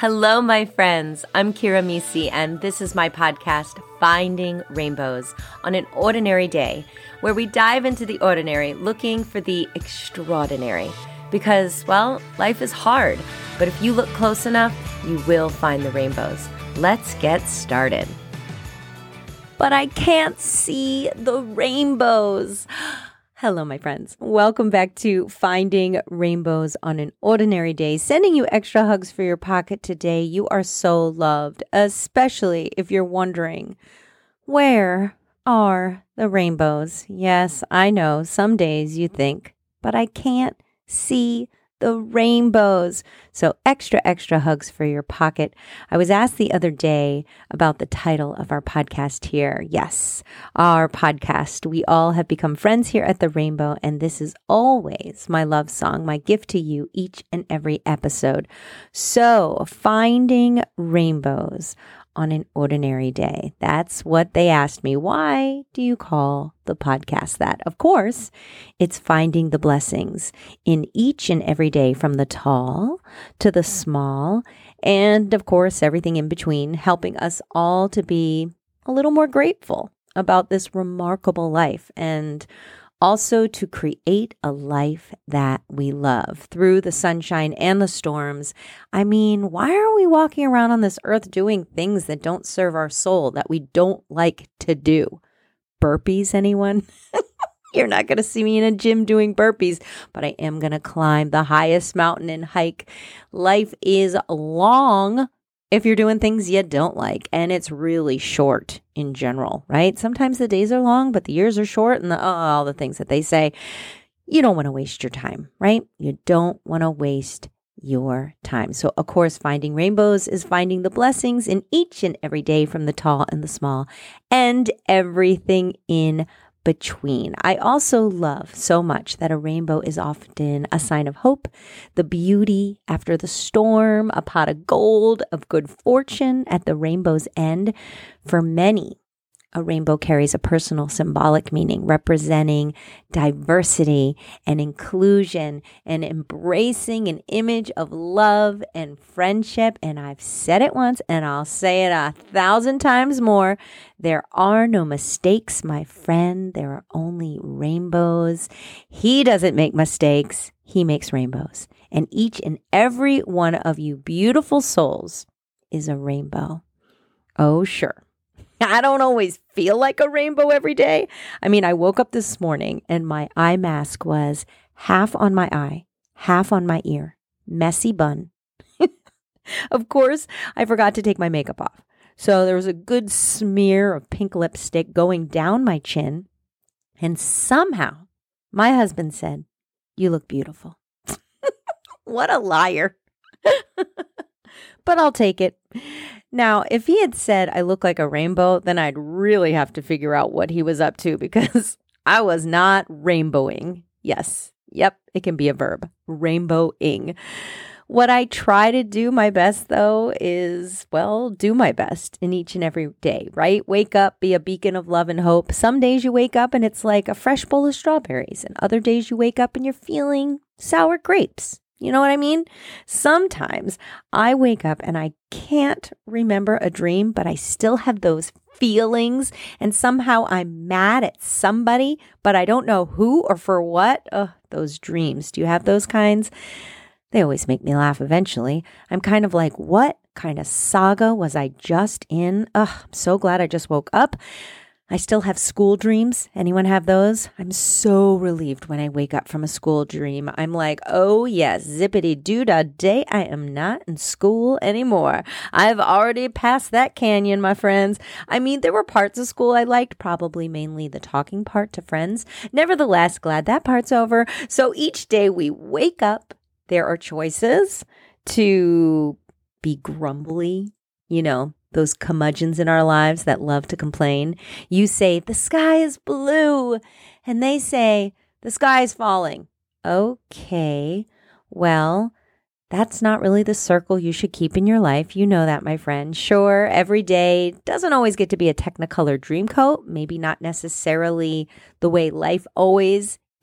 Hello, my friends. I'm Kira Misi, and this is my podcast, Finding Rainbows on an Ordinary Day, where we dive into the ordinary looking for the extraordinary. Because, well, life is hard, but if you look close enough, you will find the rainbows. Let's get started. But I can't see the rainbows. Hello, my friends. Welcome back to Finding Rainbows on an Ordinary Day. Sending you extra hugs for your pocket today. You are so loved, especially if you're wondering, where are the rainbows? Yes, I know some days you think, but I can't see the rainbows. So extra hugs for your pocket. I was asked the other day about the title of our podcast here. Yes, our podcast. We all have become friends here at the Rainbow, and this is always my love song, my gift to you each and every episode. So, Finding Rainbows on an Ordinary Day. That's what they asked me. Why do you call the podcast that? Of course, it's finding the blessings in each and every day, from the tall to the small, and of course, everything in between, helping us all to be a little more grateful about this remarkable life, and also to create a life that we love through the sunshine and the storms. I mean, why are we walking around on this earth doing things that don't serve our soul, that we don't like to do? Burpees, anyone? You're not going to see me in a gym doing burpees, but I am going to climb the highest mountain and hike. Life is long if you're doing things you don't like, and it's really short in general, right? Sometimes the days are long, but the years are short, and all the things that they say. You don't want to waste your time, right? You don't want to waste your time. So, of course, finding rainbows is finding the blessings in each and every day, from the tall and the small, and everything in between. I also love so much that a rainbow is often a sign of hope, the beauty after the storm, a pot of gold, of good fortune at the rainbow's end. For many, a rainbow carries a personal symbolic meaning, representing diversity and inclusion and embracing an image of love and friendship. And I've said it once, and I'll say it 1,000 times more. There are no mistakes, my friend. There are only rainbows. He doesn't make mistakes. He makes rainbows. And each and every one of you beautiful souls is a rainbow. Oh, sure. I don't always feel like a rainbow every day. I mean, I woke up this morning and my eye mask was half on my eye, half on my ear, messy bun. Of course, I forgot to take my makeup off. So there was a good smear of pink lipstick going down my chin. And somehow my husband said, "You look beautiful." What a liar. But I'll take it. Now, if he had said I look like a rainbow, then I'd really have to figure out what he was up to, because I was not rainbowing. Yes. Yep. It can be a verb. Rainbowing. What I try to do my best, though, is, well, do my best in each and every day, right? Wake up, be a beacon of love and hope. Some days you wake up and it's like a fresh bowl of strawberries, and other days you wake up and you're feeling sour grapes. You know what I mean? Sometimes I wake up and I can't remember a dream, but I still have those feelings, and somehow I'm mad at somebody, but I don't know who or for what. Those dreams. Do you have those kinds? They always make me laugh eventually. I'm kind of like, what kind of saga was I just in? I'm so glad I just woke up. I still have school dreams. Anyone have those? I'm so relieved when I wake up from a school dream. I'm like, oh yes, zippity-doo-dah day. I am not in school anymore. I've already passed that canyon, my friends. I mean, there were parts of school I liked, probably mainly the talking part to friends. Nevertheless, glad that part's over. So each day we wake up, there are choices to be grumbly, those curmudgeons in our lives that love to complain. You say, the sky is blue, and they say, the sky is falling. Okay, well, that's not really the circle you should keep in your life. You know that, my friend. Sure, every day doesn't always get to be a Technicolor dream coat, maybe not necessarily the way life always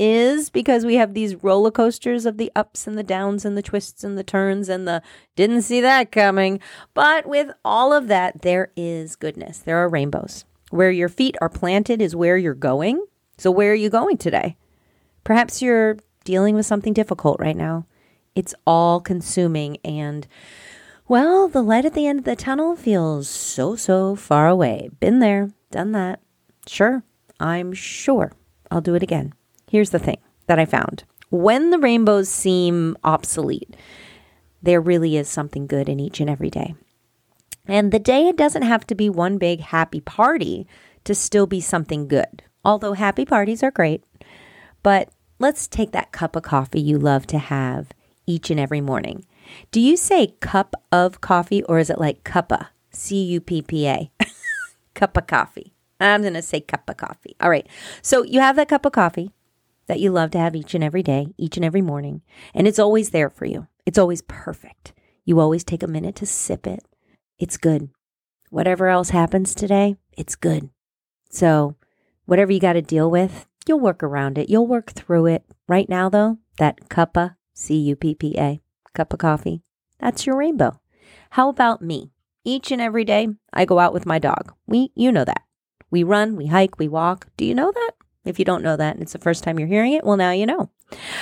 is because we have these roller coasters of the ups and the downs and the twists and the turns and the didn't see that coming. But with all of that, there is goodness. There are rainbows. Where your feet are planted is where you're going. So where are you going today? Perhaps you're dealing with something difficult right now. It's all consuming and, well, the light at the end of the tunnel feels so far away. Been there, done that. Sure, I'm sure I'll do it again. Here's the thing that I found. When the rainbows seem obsolete, there really is something good in each and every day. And the day, it doesn't have to be one big happy party to still be something good. Although happy parties are great. But let's take that cup of coffee you love to have each and every morning. Do you say cup of coffee or is it like cuppa? C-U-P-P-A. Cup of coffee. I'm going to say cup of coffee. All right. So you have that cup of coffee that you love to have each and every day, each and every morning. And it's always there for you. It's always perfect. You always take a minute to sip it. It's good. Whatever else happens today, it's good. So whatever you got to deal with, you'll work around it. You'll work through it. Right now, though, that cuppa, C-U-P-P-A, cup of coffee, that's your rainbow. How about me? Each and every day, I go out with my dog. You know that. We run, we hike, we walk. Do you know that? If you don't know that and it's the first time you're hearing it, well, now you know.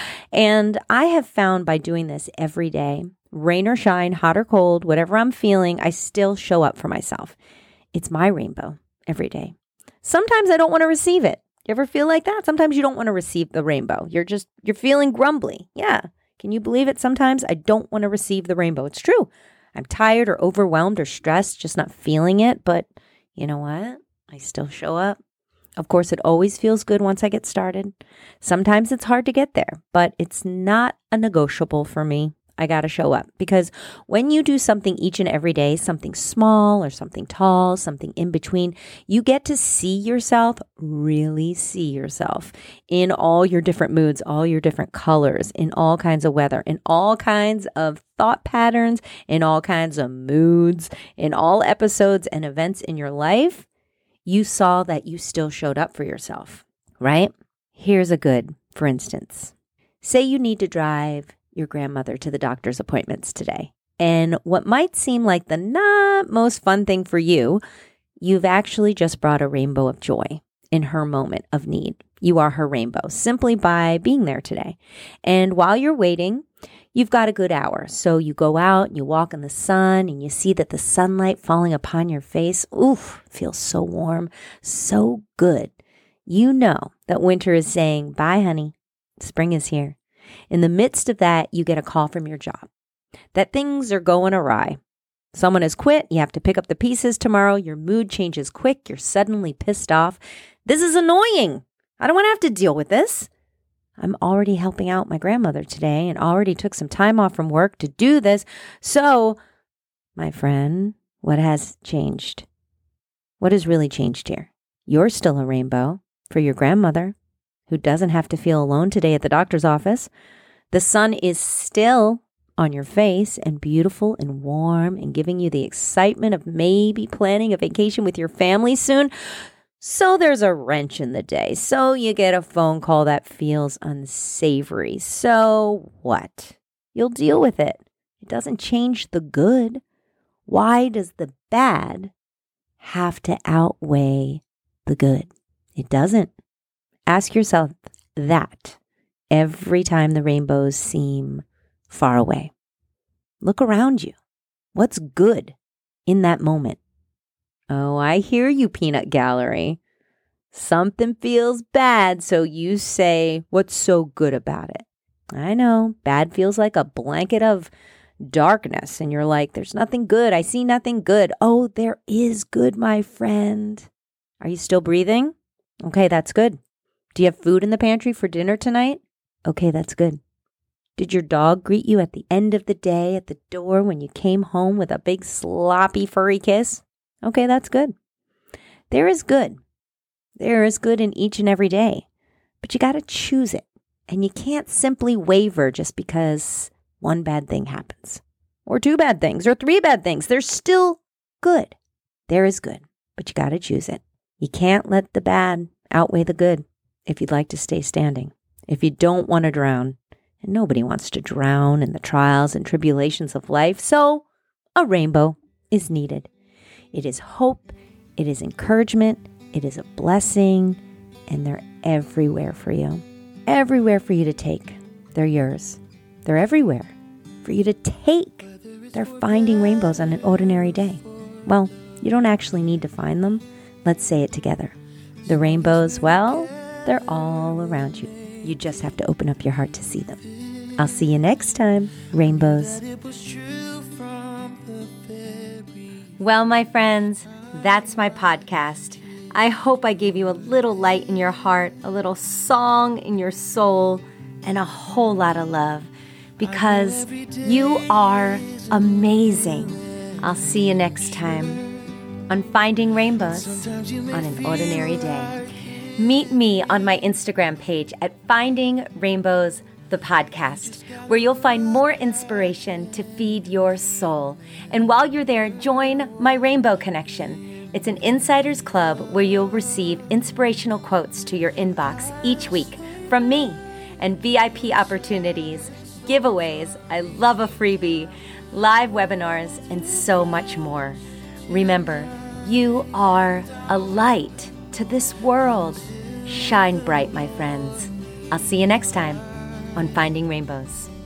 And I have found by doing this every day, rain or shine, hot or cold, whatever I'm feeling, I still show up for myself. It's my rainbow every day. Sometimes I don't want to receive it. You ever feel like that? Sometimes you don't want to receive the rainbow. You're feeling grumbly. Yeah. Can you believe it? Sometimes I don't want to receive the rainbow. It's true. I'm tired or overwhelmed or stressed, just not feeling it. But you know what? I still show up. Of course, it always feels good once I get started. Sometimes it's hard to get there, but it's not a negotiable for me. I got to show up because when you do something each and every day, something small or something tall, something in between, you get to see yourself, really see yourself in all your different moods, all your different colors, in all kinds of weather, in all kinds of thought patterns, in all kinds of moods, in all episodes and events in your life. You saw that you still showed up for yourself, right? Here's a good, for instance. Say you need to drive your grandmother to the doctor's appointments today. And what might seem like the not most fun thing for you, you've actually just brought a rainbow of joy in her moment of need. You are her rainbow simply by being there today. And while you're waiting, you've got a good hour. So you go out and you walk in the sun and you see that the sunlight falling upon your face, oof, feels so warm, so good. You know that winter is saying, bye, honey. Spring is here. In the midst of that, you get a call from your job that things are going awry. Someone has quit. You have to pick up the pieces tomorrow. Your mood changes quick. You're suddenly pissed off. This is annoying. I don't want to have to deal with this. I'm already helping out my grandmother today and already took some time off from work to do this. So, my friend, what has changed? What has really changed here? You're still a rainbow for your grandmother who doesn't have to feel alone today at the doctor's office. The sun is still on your face and beautiful and warm and giving you the excitement of maybe planning a vacation with your family soon. So there's a wrench in the day. So you get a phone call that feels unsavory. So what? You'll deal with it. It doesn't change the good. Why does the bad have to outweigh the good? It doesn't. Ask yourself that every time the rainbows seem far away. Look around you. What's good in that moment? Oh, I hear you, Peanut Gallery. Something feels bad, so you say, what's so good about it? I know, bad feels like a blanket of darkness, and you're like, there's nothing good. I see nothing good. Oh, there is good, my friend. Are you still breathing? Okay, that's good. Do you have food in the pantry for dinner tonight? Okay, that's good. Did your dog greet you at the end of the day at the door when you came home with a big sloppy furry kiss? Okay, that's good. There is good. There is good in each and every day, but you got to choose it. And you can't simply waver just because one bad thing happens or two bad things or three bad things. There's still good. There is good, but you got to choose it. You can't let the bad outweigh the good if you'd like to stay standing. if you don't want to drown, and nobody wants to drown in the trials and tribulations of life, so a rainbow is needed. It is hope, it is encouragement, it is a blessing, and they're everywhere for you. Everywhere for you to take. They're yours. They're everywhere for you to take. They're finding rainbows on an ordinary day. Well, you don't actually need to find them. Let's say it together. The rainbows, well, they're all around you. You just have to open up your heart to see them. I'll see you next time, rainbows. Well, my friends, that's my podcast. I hope I gave you a little light in your heart, a little song in your soul, and a whole lot of love, because you are amazing. I'll see you next time on Finding Rainbows on an Ordinary Day. Meet me on my Instagram page at Finding Rainbows, the podcast, where you'll find more inspiration to feed your soul. And while you're there, join my Rainbow Connection. It's an insiders club where you'll receive inspirational quotes to your inbox each week from me, and VIP opportunities, giveaways, I love a freebie, live webinars, and so much more. Remember, you are a light to this world. Shine bright, my friends. I'll see you next time on Finding Rainbows.